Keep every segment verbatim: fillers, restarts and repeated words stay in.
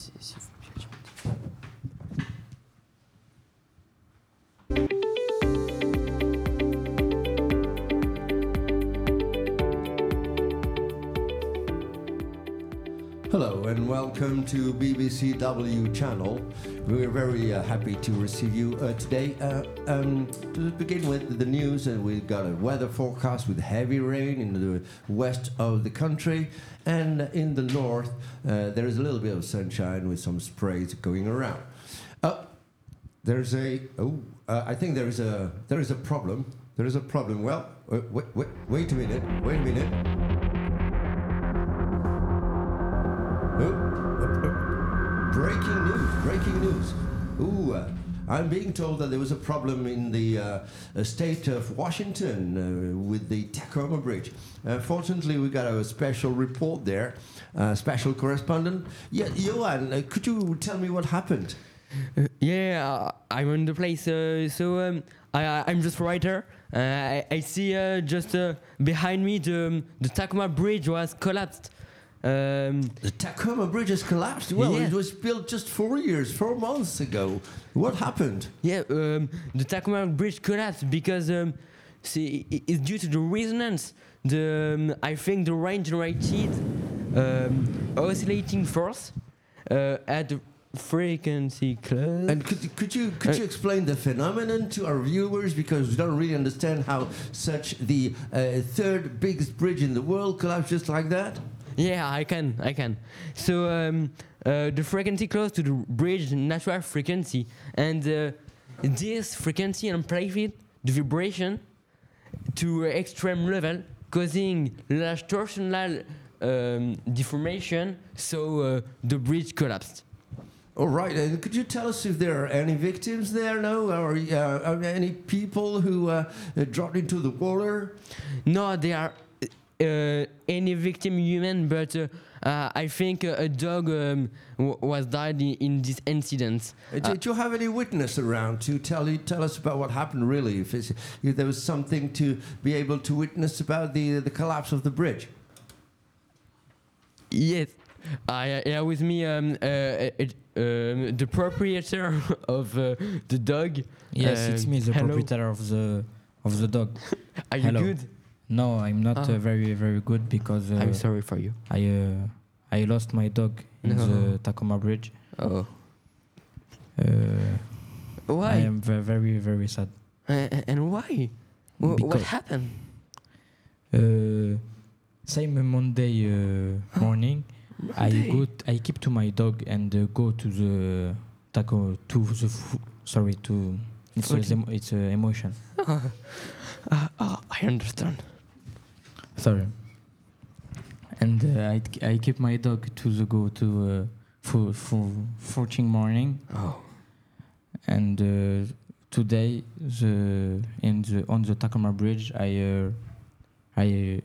Si- si vous Hello and welcome to B B C W channel. We're very uh, happy to receive you uh, today. Uh, um, to begin with the news, uh, we've got a weather forecast with heavy rain in the west of the country, and in the north uh, there is a little bit of sunshine with some sprays going around. Uh, there's a oh, uh, I think there is a there is a problem. There is a problem. Well, uh, wait, wait, wait a minute. Wait a minute. Oh. Breaking news, breaking news. Ooh, uh, I'm being told that there was a problem in the uh, uh, state of Washington uh, with the Tacoma Bridge. Uh, fortunately, we got a special report there, uh, special correspondent. Yeah, Johan, uh, could you tell me what happened? Uh, yeah, uh, I'm on the place. Uh, so um, I, I- I'm just right here. Uh, I, I see uh, just uh, behind me the um, the Tacoma Bridge was collapsed. Um, The Tacoma Bridge has collapsed. Well, Yeah. it was built just four years, four months ago. What happened? yeah, um, the Tacoma Bridge collapsed because um, see, i- it's due to the resonance. The um, I think the rain generated um, oscillating force uh, at the frequency close. And could, could you could you explain the phenomenon to our viewers, because we don't really understand how such the uh, third biggest bridge in the world collapsed just like that? Yeah, I can, I can. So um, uh, the frequency close to the bridge natural frequency, and uh, this frequency amplified the vibration to uh, extreme level, causing large torsional um, deformation. So uh, the bridge collapsed. All right, and could you tell us if there are any victims there? No, or uh, are there any people who uh, uh, dropped into the water? No, there are uh, any victim human, but uh, uh, I think uh, a dog um, w- was died in, in this incident. Uh, Did you have any witness around to tell you, tell us about what happened? Really, if, it's, if there was something to be able to witness about the the collapse of the bridge. Yes, I uh, have with me um, uh, uh, um, the proprietor of uh, the dog. Yes, it's Um, me, the hello. proprietor of the of the dog. Are you Hello. good? No, I'm not Ah. uh, very very good because uh, I'm sorry for you. I uh, I lost my dog in No. the Tacoma Bridge. Oh, Uh, I why? am ve- very very sad. Uh, and why? Wh- what Because- happened? Uh, same Monday uh, morning, I Monday? go t- I keep to my dog and uh, go to the taco to the fu- sorry to it's a, Footing. it's a emotion. Uh, uh, I understand. Sorry. And uh, I, I keep my dog to the go to uh, for for fourteen morning, Oh, and uh, today the in the on the Tacoma Bridge I uh, I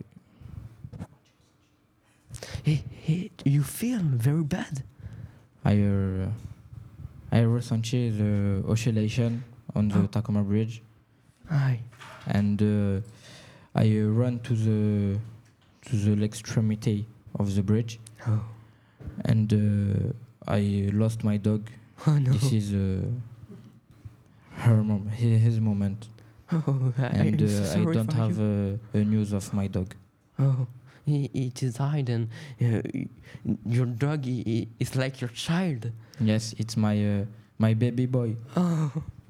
hey, hey, you feel very bad. I uh, I ressenti the oscillation on the Oh. Tacoma Bridge, Aye. and uh, I uh, run to the to the extremity of the bridge, Oh, and uh, I lost my dog. oh no. This is uh, her mom, his, his moment, Oh, I, and I'm so uh, I sorry don't for have you. uh, a news of my dog. Oh, he, it is died, and uh, y- your dog i- i- is like your child. Yes, it's my uh, my baby boy. Oh.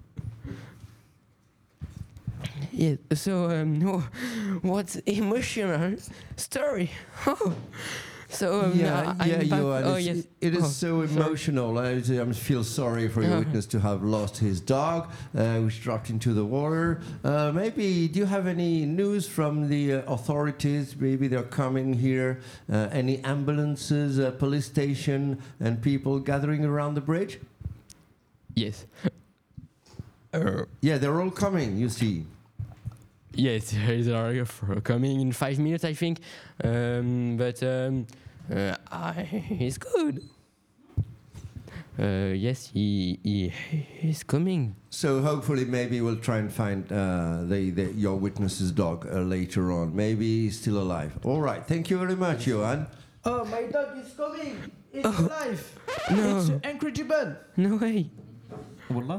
Yeah, so um, no, what emotional story? Oh, so um, yeah, uh, yeah, I'm back. Johan, Oh it's- yes, it- it is Oh, so sorry. emotional. I, I feel sorry for your Uh. witness to have lost his dog, uh, which dropped into the water. Uh, maybe, do you have any news from the uh, authorities? Maybe they're coming here. Uh, any ambulances, uh, police station, and people gathering around the bridge? Yes. Uh, Yeah, they're all coming, you see. yes, they are for coming in five minutes, I think. Um, but um, uh, I, he's good. Uh, yes, he, he he's coming. So hopefully, maybe we'll try and find uh, the, the, your witness's dog uh, later on. Maybe he's still alive. All right. Thank you very much, Johan. Oh, my dog is coming. It's alive. No. It's incredible. No way. Wallah.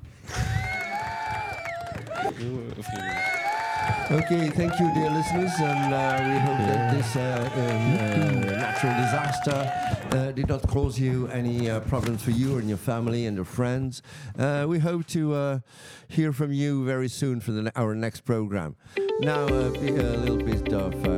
Okay, thank you, dear listeners, and uh, we hope that this uh, um, uh, natural disaster uh, did not cause you any uh, problems for you and your family and your friends. Uh, we hope to uh, hear from you very soon for the ne- our next program. Now, uh, a little bit of. Uh,